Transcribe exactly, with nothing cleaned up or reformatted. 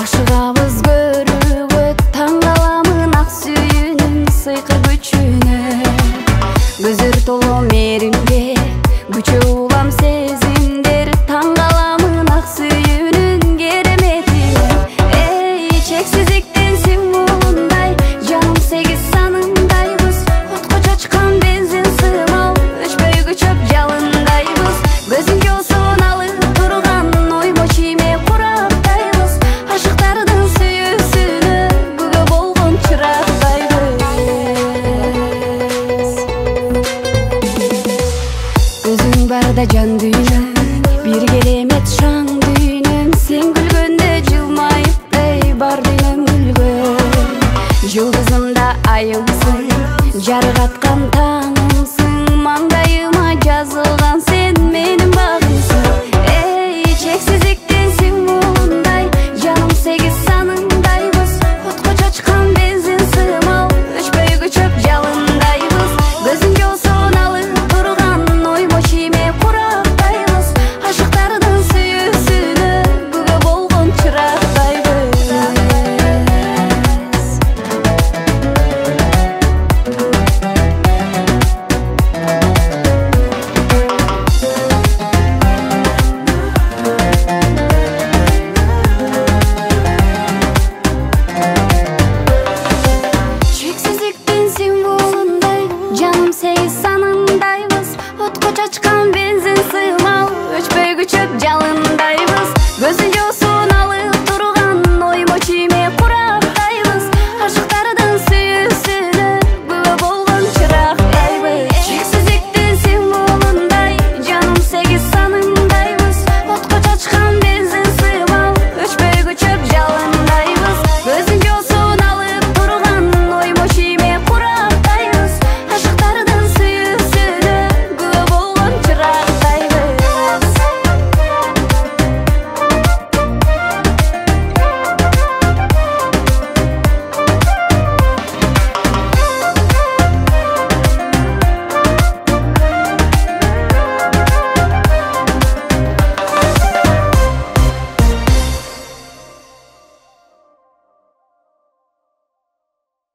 Ашығабыз көрүүгө, таң каламын ак сүйүүнүн сыйкы күчүнө. Көздөр толо мээримге, күчө улам сезимдер, таң каламын ак сүйүүнүн кереметине. Эй, чексиздиктен символундай, жаным сегиз санындайбыз, отко чачкан бензин сымал, өчпөй чөп жалындайбыз. Көзүңгө осон алып турган оймо чийме кураптайбыз, ашыктардын сүйүүсүнө күгө болгон чырактайбыз. Өзүң барда жан дүйнөм, бир керемет шаң дүйнөм, сен күлгөндө жылмайып эй бар дүйнөм күлгөн. Жылдызымда айымсың, жарык аткан таң